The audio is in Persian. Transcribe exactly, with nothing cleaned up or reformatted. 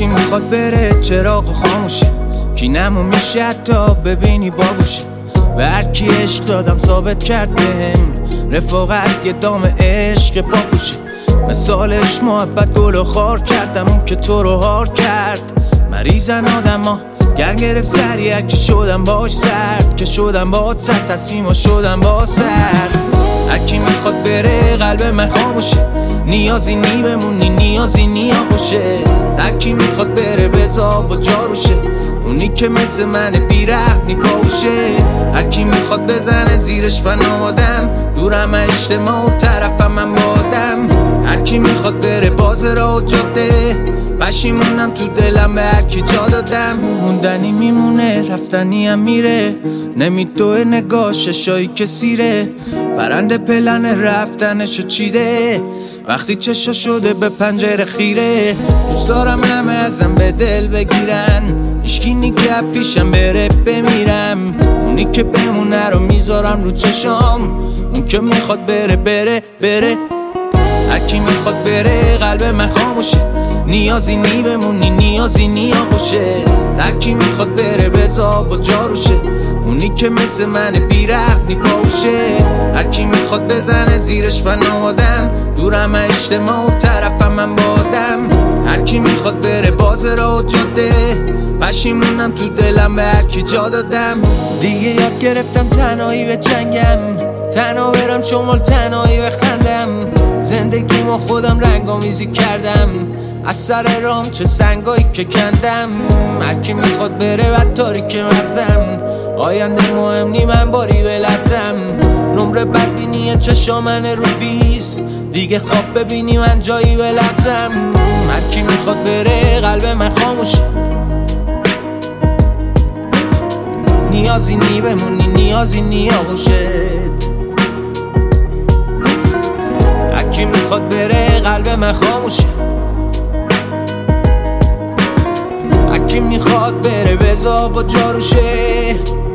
هرکی میخواد بره چراغ خاموشه، کی نمو میشه حتی ببینی باگوشه. و هرکی عشق دادم ثابت کرد بهم رفاقت یه دام عشق باگوشه. مثالش محبت گل و خار کردم اون که تو رو هار کرد. مریضن آدم ها گرم گرفت سریع که شدم باش سرد، که شدم باش سرد تصمیم ها شدم با سرد. هرکی میخواد بره قلب من خاموشه، نیازی نی بمونی نیازی نی آغوشه. هرکی میخواد بره بزا با جاروشه، اونی که مثل من بیرحمی باشه. هرکی میخواد بزنه زیرش فنادم، دورم اجتماع و طرفم من بادم. هرکی میخواد بره باز را جاده، پشیمونم تو دلم به هرکی جا دادم. موندنی میمونه رفتنی هم میره، نمیدوه نگاه ششایی که سیره. پرنده پلن رفتنشو چیده وقتی چشا شده به پنجره خیره. دوست دارم همه ازم به دل بگیرن، هیچکی نیگه پیشم بره بمیرم. اونی که بمونه رو میذارم رو چشام، اون که میخواد بره بره بره. هرکی میخواد بره قلب من خاموشه، نیازی نی بمونی نیازی نی آغوشه. هرکی میخواد بره بزا با جاروشه، اونی که مثل من بیرحمی باشه. هرکی میخواد بزنه زیرش فنادم، دورم اجتماع و طرفم من بادم. هرکی میخواد بره باز را جاده، پشیمونم تو دلم به هرکی جا دادم. دیگه یاد گرفتم تنهایی به جنگم، تنها برم شمال تنهایی بخندم. زندگیمو خودم رنگامیزی کردم، از سر رام چه سنگایی که کندم. هرکی میخواد بره و تاریک مغزم، آینده مهم نی من باری بلرزم. نمره بدبینی چشامن رو بیست، دیگه خواب ببینی من جایی بلرزم. هرکی میخواد بره قلب من خاموشه، نیازی نی بمونی نیازی نی آغوشت. هرکی میخواد بره قلب من خاموشه، هرکی میخواد بره بزا با جاروشه.